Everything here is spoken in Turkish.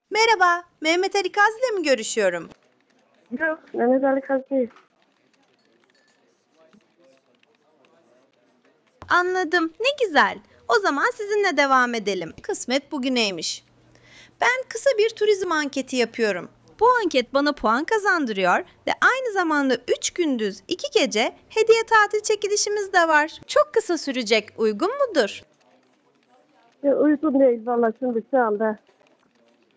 Merhaba, Mehmet Ali Kaz ile mi görüşüyorum? Yok, Mehmet Ali Kaz değil. Anladım, ne güzel. O zaman sizinle devam edelim. Kısmet bugüneymiş. Ben kısa bir turizm anketi yapıyorum. Bu anket bana puan kazandırıyor ve aynı zamanda 3 gündüz 2 gece hediye tatil çekilişimiz de var. Çok kısa sürecek, uygun mudur? Uygun değil valla şimdi şu anda.